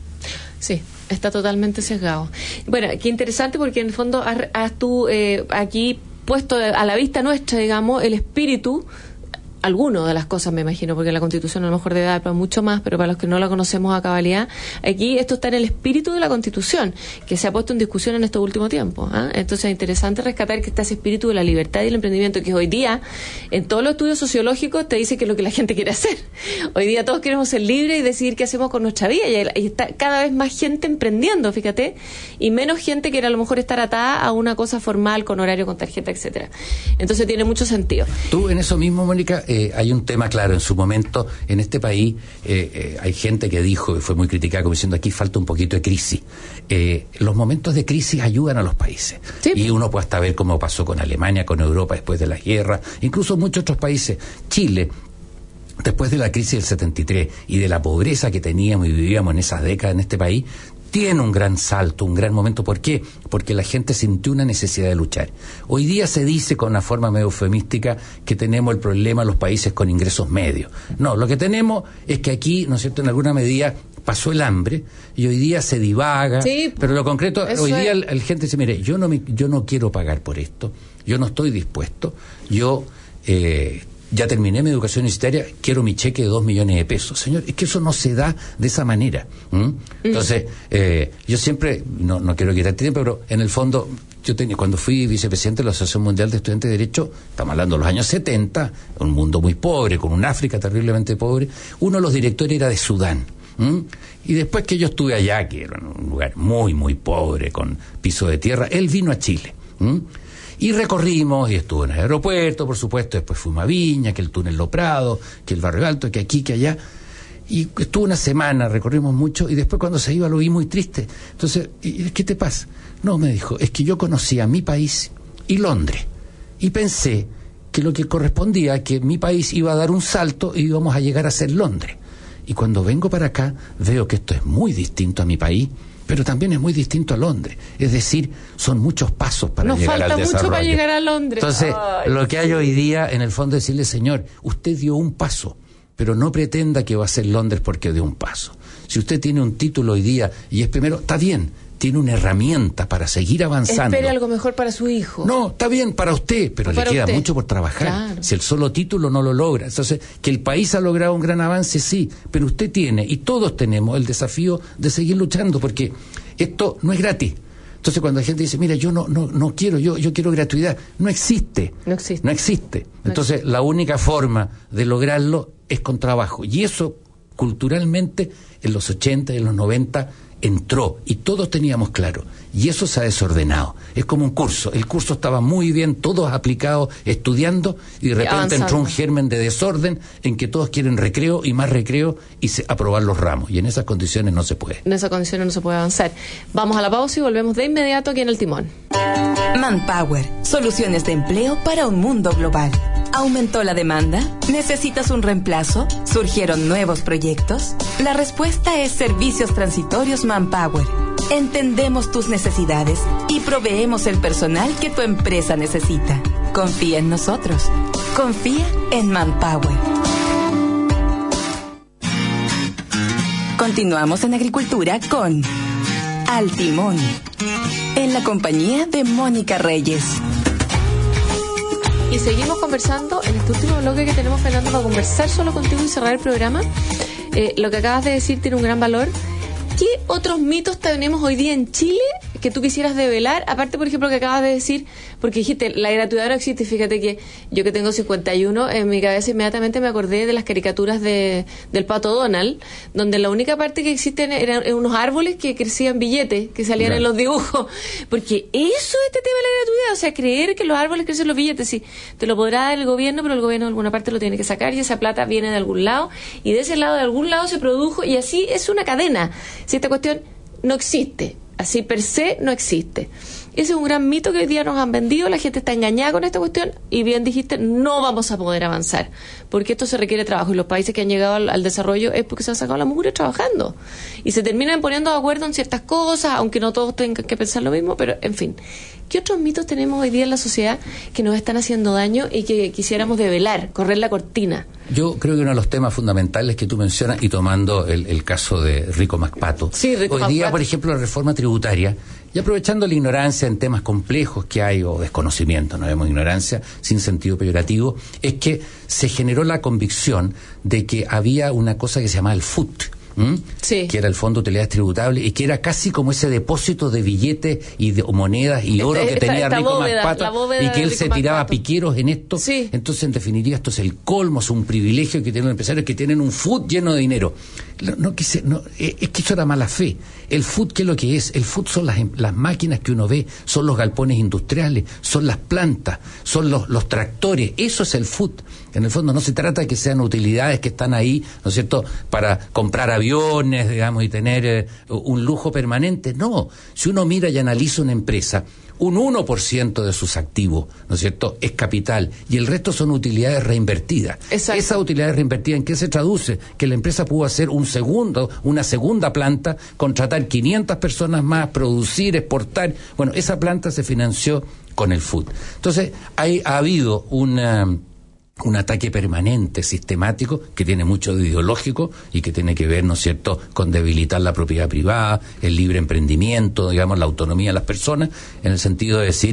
Sí, está totalmente sesgado. Bueno, qué interesante, porque en el fondo has, has tú eh, aquí puesto a la vista nuestra, digamos, el espíritu, alguno de las cosas, me imagino, porque la Constitución a lo mejor debe dar para mucho más, pero para los que no la conocemos a cabalidad, aquí esto está en el espíritu de la Constitución, que se ha puesto en discusión en estos últimos tiempos. ¿eh? Entonces es interesante rescatar que está ese espíritu de la libertad y el emprendimiento, que hoy día, en todos los estudios sociológicos, te dice que es lo que la gente quiere hacer. Hoy día todos queremos ser libres y decidir qué hacemos con nuestra vida, y está cada vez más gente emprendiendo, fíjate, y menos gente que quiere a lo mejor estar atada a una cosa formal, con horario, con tarjeta, etcétera. Entonces tiene mucho sentido. Tú, en eso mismo, Mónica, Eh, hay un tema claro. En su momento, en este país, eh, eh, hay gente que dijo, y fue muy criticada, como diciendo, aquí falta un poquito de crisis. Eh, los momentos de crisis ayudan a los países. Sí. Y uno puede hasta ver cómo pasó con Alemania, con Europa después de la guerra, incluso muchos otros países. Chile, después de la crisis del setenta y tres y de la pobreza que teníamos y vivíamos en esas décadas en este país, tiene un gran salto, un gran momento. ¿Por qué? Porque la gente sintió una necesidad de luchar. Hoy día se dice con una forma medio eufemística que tenemos el problema de los países con ingresos medios. No, lo que tenemos es que aquí, ¿no es cierto?, en alguna medida pasó el hambre y hoy día se divaga, sí, pero lo concreto, hoy día la gente dice, mire, yo no, me, yo no quiero pagar por esto, yo no estoy dispuesto, yo... Eh, ya terminé mi educación universitaria, quiero mi cheque de dos millones de pesos. Señor, es que eso no se da de esa manera. ¿Mm? Entonces, eh, yo siempre, no, no quiero quitar tiempo, pero en el fondo, yo tenía, cuando fui vicepresidente de la Asociación Mundial de Estudiantes de Derecho, estamos hablando de los años setenta, un mundo muy pobre, con un África terriblemente pobre, uno de los directores era de Sudán. ¿Mm? Y después que yo estuve allá, que era un lugar muy, muy pobre, con piso de tierra, él vino a Chile. ¿Mm? Y recorrimos, y estuvo en el aeropuerto, por supuesto, después fuimos a Viña, que el túnel Lo Prado, que el Barrio Alto, que aquí, que allá. Y estuvo una semana, recorrimos mucho, y después cuando se iba lo vi muy triste. Entonces, ¿qué te pasa? No, me dijo, es que yo conocía mi país y Londres, y pensé que lo que correspondía, que mi país iba a dar un salto y íbamos a llegar a ser Londres. Y cuando vengo para acá, veo que esto es muy distinto a mi país, pero también es muy distinto a Londres. Es decir, son muchos pasos para Nos llegar al desarrollo. Nos falta mucho para llegar a Londres. Entonces, Ay, lo que hay hoy día, en el fondo, es decirle, señor, usted dio un paso, pero no pretenda que va a ser Londres porque dio un paso. Si usted tiene un título hoy día y es primero, está bien, tiene una herramienta para seguir avanzando. Espere algo mejor para su hijo. No, está bien para usted, pero le queda usted. mucho por trabajar. Claro. Si el solo título no lo logra. Entonces, que el país ha logrado un gran avance, sí, pero usted tiene, y todos tenemos, el desafío de seguir luchando, porque esto no es gratis. Entonces, cuando la gente dice, mira, yo no no no quiero, yo yo quiero gratuidad, no existe. No existe. No existe. Entonces, no existe. La única forma de lograrlo es con trabajo. Y eso, culturalmente, en los ochenta y en los noventa, entró y todos teníamos claro, y eso se ha desordenado. Es como un curso, el curso estaba muy bien, todos aplicados, estudiando, y de repente Avanzando. entró un germen de desorden en que todos quieren recreo y más recreo y se, aprobar los ramos, y en esas condiciones no se puede. En esas condiciones no se puede avanzar. Vamos a la pausa y volvemos de inmediato aquí en El Timón. Manpower, soluciones de empleo para un mundo global. ¿Aumentó la demanda? ¿Necesitas un reemplazo? ¿Surgieron nuevos proyectos? La respuesta es Servicios Transitorios Manpower. Entendemos tus necesidades y proveemos el personal que tu empresa necesita. Confía en nosotros. Confía en Manpower. Continuamos en Agricultura con Al Timón, en la compañía de Mónica Reyes. Y seguimos conversando en este último bloque que tenemos, Fernando, para conversar solo contigo y cerrar el programa. Eh, lo que acabas de decir tiene un gran valor. ¿Qué otros mitos tenemos hoy día en Chile que tú quisieras develar? Aparte, por ejemplo, que acabas de decir, porque dijiste, la gratuidad no existe. Fíjate que yo, que tengo cincuenta y uno, en mi cabeza inmediatamente me acordé de las caricaturas de del Pato Donald, donde la única parte que existen eran unos árboles que crecían billetes, que salían, claro, en los dibujos. Porque eso es este tema de la gratuidad, o sea, creer que los árboles crecen los billetes. Sí, te lo podrá dar el gobierno, pero el gobierno de alguna parte lo tiene que sacar, y esa plata viene de algún lado, y de ese lado, de algún lado se produjo, y así es una cadena. Si esta cuestión no existe, así per se no existe. Ese es un gran mito que hoy día nos han vendido, la gente está engañada con esta cuestión, y bien dijiste, no vamos a poder avanzar, porque esto se requiere trabajo, y los países que han llegado al, al desarrollo es porque se han sacado la mugre trabajando, y se terminan poniendo de acuerdo en ciertas cosas, aunque no todos tengan que pensar lo mismo, pero en fin. ¿Qué otros mitos tenemos hoy día en la sociedad que nos están haciendo daño y que quisiéramos develar, correr la cortina? Yo creo que uno de los temas fundamentales que tú mencionas, y tomando el, el caso de Rico Macpato, sí, Rico hoy Macpato. día, por ejemplo, la reforma tributaria, y aprovechando la ignorancia en temas complejos que hay, o desconocimiento, no vemos ignorancia sin sentido peyorativo, es que se generó la convicción de que había una cosa que se llamaba el F U T, ¿Mm? Sí. que era el Fondo de Utilidades Tributables, y que era casi como ese depósito de billetes y de monedas y oro esta, que tenía esta Rico bóveda, Macpato, y que él se tiraba Macpato. piqueros en esto. Sí. Entonces, en definitiva, esto es el colmo, es un privilegio que tienen los empresarios, que tienen un F U T lleno de dinero. No, no, que se, no, es que eso era mala fe. El F U T, ¿qué es lo que es? El F U T son las, las máquinas que uno ve, son los galpones industriales, son las plantas, son los, los tractores. Eso es el F U T. En el fondo no se trata de que sean utilidades que están ahí, ¿no es cierto?, para comprar aviones, digamos, y tener eh, un lujo permanente. No, si uno mira y analiza una empresa, un uno por ciento de sus activos, ¿no es cierto?, es capital, y el resto son utilidades reinvertidas. Exacto. Esas utilidades reinvertidas, ¿en qué se traduce? Que la empresa pudo hacer un segundo, una segunda planta, contratar quinientas personas más, producir, exportar. Bueno, esa planta se financió con el F U T. Entonces, hay, ha habido una... un ataque permanente, sistemático, que tiene mucho de ideológico y que tiene que ver, ¿no es cierto?, con debilitar la propiedad privada, el libre emprendimiento, digamos, la autonomía de las personas, en el sentido de decir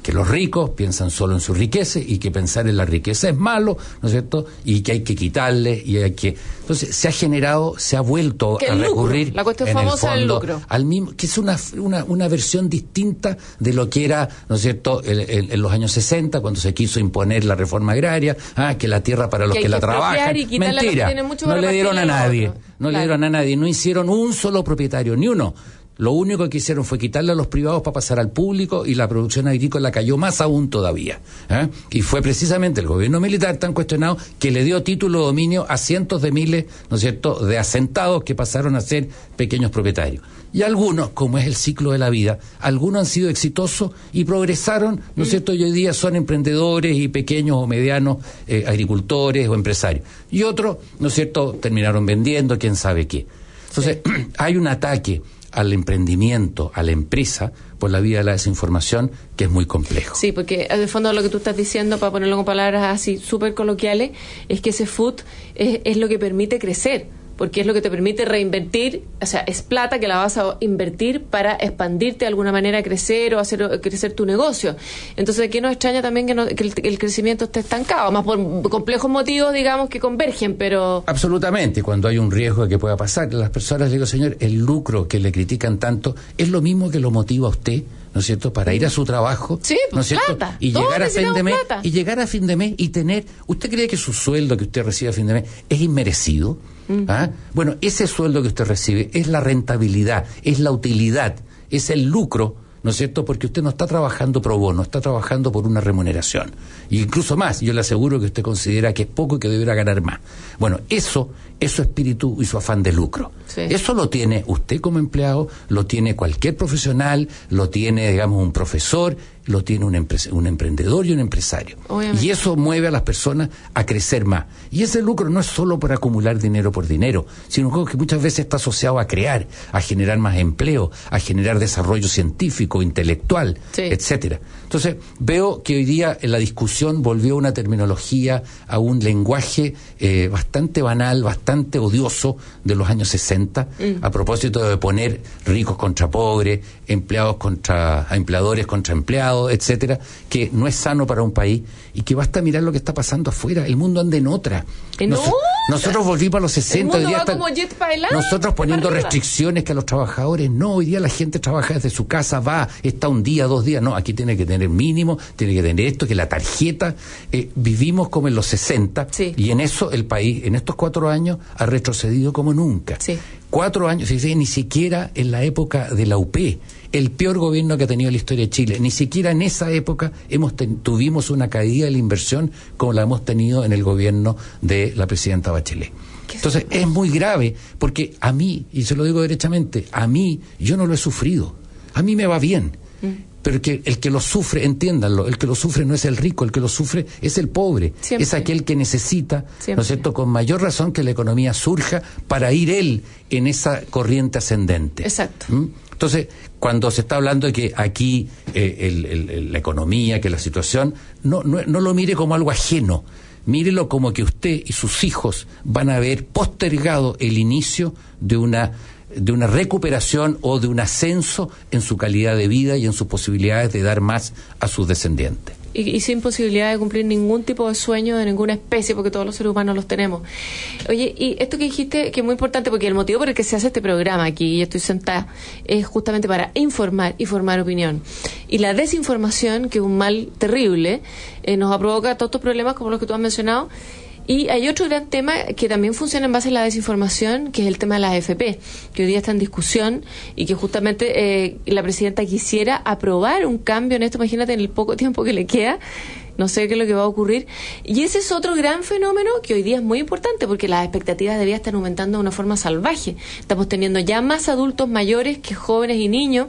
que los ricos piensan solo en su riqueza y que pensar en la riqueza es malo, ¿no es cierto? Y que hay que quitarle y hay que... Entonces se ha generado, se ha vuelto a recurrir lucro, la cuestión en famosa el fondo del lucro. al mismo, que es una, una, una versión distinta de lo que era, ¿no es cierto?, el, el, en los años sesenta, cuando se quiso imponer la reforma agraria, ah, que la tierra para los que, que, que la trabajan. Mentira, no le dieron a nadie, otro. no claro. le dieron a nadie, no hicieron un solo propietario, ni uno. Lo único que hicieron fue quitarle a los privados para pasar al público, y la producción agrícola cayó más aún todavía. ¿eh? Y fue precisamente el gobierno militar tan cuestionado que le dio título de dominio a cientos de miles, ¿no es cierto?, de asentados que pasaron a ser pequeños propietarios. Y algunos, como es el ciclo de la vida, algunos han sido exitosos y progresaron, ¿no es cierto?, y hoy día son emprendedores y pequeños o medianos eh, agricultores o empresarios. Y otros, ¿no es cierto?, terminaron vendiendo, quién sabe qué. Entonces, sí. hay un ataque al emprendimiento, a la empresa, por la vía de la desinformación, que es muy complejo. Sí, porque de fondo lo que tú estás diciendo, para ponerlo con palabras así súper coloquiales, es que ese food es, es lo que permite crecer, porque es lo que te permite reinvertir, o sea, es plata que la vas a invertir para expandirte de alguna manera, crecer o hacer crecer tu negocio. Entonces, aquí nos extraña también que, no, que el, el crecimiento esté estancado, más por complejos motivos, digamos, que convergen, pero... Absolutamente, cuando hay un riesgo de que pueda pasar, las personas, le digo, señor, el lucro que le critican tanto es lo mismo que lo motiva a usted, ¿no es cierto?, para ir a su trabajo, sí, pues, ¿no es cierto?, plata. y llegar a fin de mes, plata. y llegar a fin de mes y tener, ¿usted cree que su sueldo que usted recibe a fin de mes es inmerecido? Mm. ¿Ah? Bueno, ese sueldo que usted recibe es la rentabilidad, es la utilidad, es el lucro, ¿no es cierto?, porque usted no está trabajando pro bono, está trabajando por una remuneración. Y incluso más, yo le aseguro que usted considera que es poco y que deberá ganar más. Bueno, eso es su espíritu y su afán de lucro. Sí. Eso lo tiene usted como empleado, lo tiene cualquier profesional, lo tiene, digamos, un profesor, lo tiene un, empre- un emprendedor y un empresario. Obviamente. Y eso mueve a las personas a crecer más. Y ese lucro no es solo por acumular dinero por dinero, sino que muchas veces está asociado a crear, a generar más empleo, a generar desarrollo científico, intelectual, sí. etcétera. Entonces, veo que hoy día en la discusión volvió una terminología, a un lenguaje eh, bastante banal, bastante odioso de los años sesenta, mm. a propósito de poner ricos contra pobres, empleados contra empleadores contra empleados, etcétera, que no es sano para un país y que basta mirar lo que está pasando afuera. El mundo anda en otra. ¿En Nos, nosotros volvimos a los sesenta. El mundo hoy día va está, como jet para adelante, nosotros poniendo restricciones que a los trabajadores. No, hoy día la gente trabaja desde su casa, va, está un día, dos días. No, aquí tiene que tener mínimo, tiene que tener esto, que la tarjeta. Eh, vivimos como en los sesenta, sí. y en eso el país, en estos cuatro años, ha retrocedido como nunca. Sí. Cuatro años, fíjese, ni siquiera en la época de la U P, el peor gobierno que ha tenido la historia de Chile, ni siquiera en esa época hemos ten, tuvimos una caída de la inversión como la hemos tenido en el gobierno de la presidenta Bachelet. Entonces es muy grave, porque a mí, y se lo digo derechamente, a mí, yo no lo he sufrido, a mí me va bien. Mm. Pero que el que lo sufre, entiéndanlo, el que lo sufre no es el rico, el que lo sufre es el pobre. Siempre. Es aquel que necesita, Siempre. ¿no es cierto?, con mayor razón que la economía surja para ir él en esa corriente ascendente. Exacto. ¿Mm? Entonces, cuando se está hablando de que aquí eh, el, el, la economía, que la situación, no, no, no lo mire como algo ajeno. Mírelo como que usted y sus hijos van a haber postergado el inicio de una de una recuperación o de un ascenso en su calidad de vida y en sus posibilidades de dar más a sus descendientes. Y, y sin posibilidad de cumplir ningún tipo de sueño de ninguna especie, porque todos los seres humanos los tenemos. Oye, y esto que dijiste, que es muy importante, porque el motivo por el que se hace este programa aquí, y estoy sentada, es justamente para informar y formar opinión. Y la desinformación, que es un mal terrible, eh, nos provoca todos estos problemas como los que tú has mencionado. Y hay otro gran tema que también funciona en base a la desinformación, que es el tema de las A F P, que hoy día está en discusión y que justamente eh, la presidenta quisiera aprobar un cambio en esto. Imagínate, en el poco tiempo que le queda, no sé qué es lo que va a ocurrir. Y ese es otro gran fenómeno que hoy día es muy importante, porque las expectativas de vida están aumentando de una forma salvaje. Estamos teniendo ya más adultos mayores que jóvenes y niños.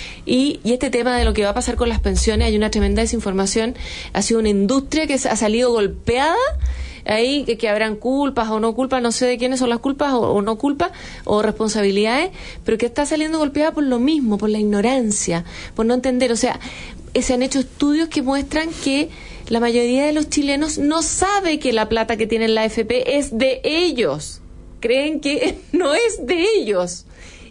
Y, y este tema de lo que va a pasar con las pensiones, hay una tremenda desinformación. Ha sido una industria que ha salido golpeada ahí, que, que habrán culpas o no culpas, no sé de quiénes son las culpas o, o no culpas o responsabilidades, pero que está saliendo golpeada por lo mismo, por la ignorancia, por no entender. O sea, se han hecho estudios que muestran que la mayoría de los chilenos no sabe que la plata que tiene la A F P es de ellos, creen que no es de ellos.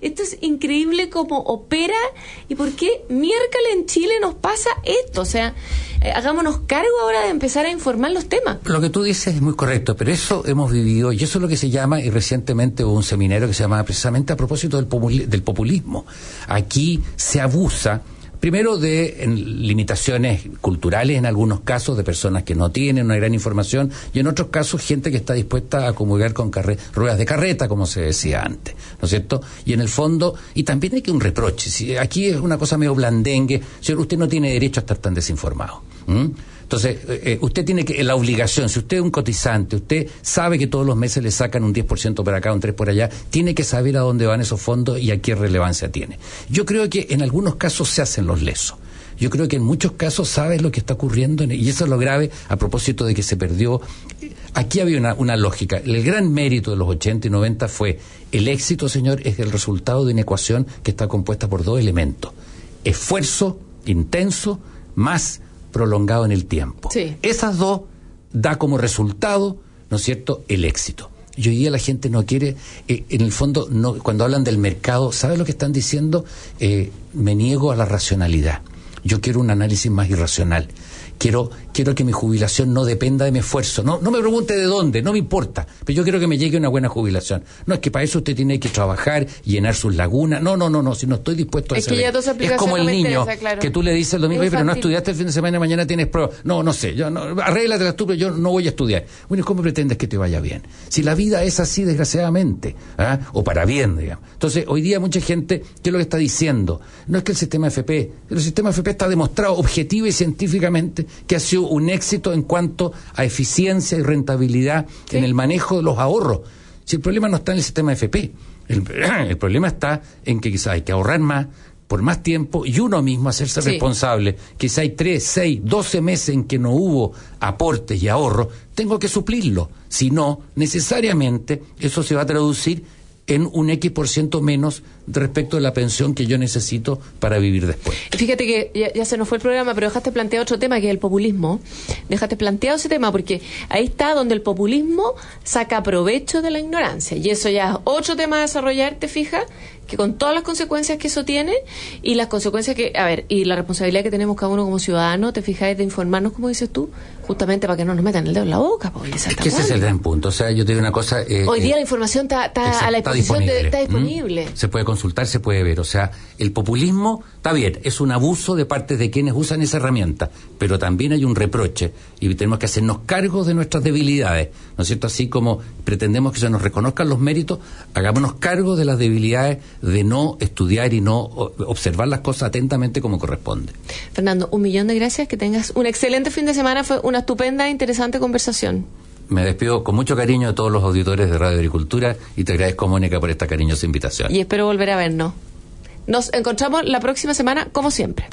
esto es increíble cómo opera y por qué miércoles en Chile nos pasa esto. O sea, eh, hagámonos cargo ahora de empezar a informar los temas. Lo que tú dices es muy correcto, pero eso hemos vivido, y eso es lo que se llama, y recientemente hubo un seminario que se llamaba precisamente a propósito del, popul- del populismo. Aquí se abusa primero de en, limitaciones culturales en algunos casos, de personas que no tienen una gran información, y en otros casos gente que está dispuesta a comulgar con carre, ruedas de carreta, como se decía antes, ¿no es cierto? Y en el fondo, y también hay que un reproche, si aquí es una cosa medio blandengue, señor, usted no tiene derecho a estar tan desinformado. ¿Mm? Entonces, eh, usted tiene que, la obligación, si usted es un cotizante, usted sabe que todos los meses le sacan un diez por ciento por acá, un tres por por allá, tiene que saber a dónde van esos fondos y a qué relevancia tiene. Yo creo que en algunos casos se hacen los lesos. Yo creo que en muchos casos sabes lo que está ocurriendo, y eso es lo grave a propósito de que se perdió. Aquí había una, una lógica. El gran mérito de los ochenta y noventa fue, el éxito, señor, es el resultado de una ecuación que está compuesta por dos elementos. Esfuerzo intenso más prolongado en el tiempo. Sí. Esas dos da como resultado, ¿no es cierto?, el éxito. Y hoy día la gente no quiere, eh, en el fondo, no, cuando hablan del mercado, ¿sabes lo que están diciendo? Eh, me niego a la racionalidad. Yo quiero un análisis más irracional. Quiero, quiero que mi jubilación no dependa de mi esfuerzo. No, no me pregunte de dónde, no me importa. Pero yo quiero que me llegue una buena jubilación. No, es que para eso usted tiene que trabajar, llenar sus lagunas. No, no, no, no, si no estoy dispuesto a es hacer. Que ya dos es como el no niño claro. que tú le dices el domingo, pero no estudiaste el fin de semana, mañana tienes prueba. No, no sé, yo no, arréglatela tú, pero yo no voy a estudiar. Bueno, ¿cómo pretendes que te vaya bien? Si la vida es así, desgraciadamente, ¿ah? O para bien, digamos. Entonces, hoy día mucha gente, ¿qué es lo que está diciendo? No es que el sistema F P, el sistema F P está demostrado objetiva y científicamente que ha sido un éxito en cuanto a eficiencia y rentabilidad sí. en el manejo de los ahorros. Si el problema no está en el sistema F P, el, el problema está en que quizás hay que ahorrar más, por más tiempo, y uno mismo hacerse sí. responsable. Quizá hay tres, seis, doce meses en que no hubo aportes y ahorros, tengo que suplirlo. Si no, necesariamente eso se va a traducir en un X por ciento menos respecto de la pensión que yo necesito para vivir después. Fíjate que ya, ya se nos fue el programa, pero dejaste planteado otro tema, que es el populismo. Dejaste planteado ese tema, porque ahí está donde el populismo saca provecho de la ignorancia. Y eso ya es otro tema a desarrollar, ¿te fijas? Que con todas las consecuencias que eso tiene, y las consecuencias que, a ver, y la responsabilidad que tenemos cada uno como ciudadano, ¿te fijas? De informarnos, como dices tú, justamente para que no nos metan el dedo en la boca. Pues, es que ese es el gran punto. O sea, yo te digo una cosa. Eh, Hoy día eh, la información está, está a la disposición, está disponible. De, está disponible. ¿Mm? Se puede consultar, se puede ver. O sea, el populismo, está bien, es un abuso de parte de quienes usan esa herramienta, pero también hay un reproche, y tenemos que hacernos cargo de nuestras debilidades, ¿no es cierto? Así como pretendemos que se nos reconozcan los méritos, hagámonos cargo de las debilidades de no estudiar y no observar las cosas atentamente como corresponde. Fernando, un millón de gracias, que tengas un excelente fin de semana, fue una estupenda e interesante conversación. Me despido con mucho cariño de todos los auditores de Radio Agricultura y te agradezco, Mónica, por esta cariñosa invitación. Y espero volver a vernos. Nos encontramos la próxima semana, como siempre.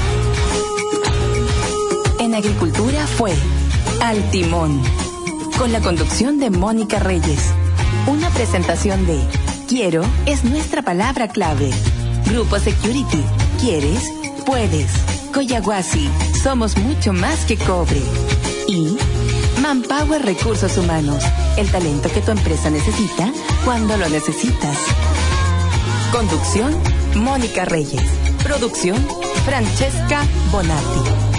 En Agricultura fue Al Timón, con la conducción de Mónica Reyes. Una presentación de Quiero es nuestra palabra clave. Grupo Security. ¿Quieres? Puedes. Coyahuasi. Somos mucho más que cobre. Y Manpower Recursos Humanos. El talento que tu empresa necesita cuando lo necesitas. Conducción, Mónica Reyes. Producción, Francesca Bonatti.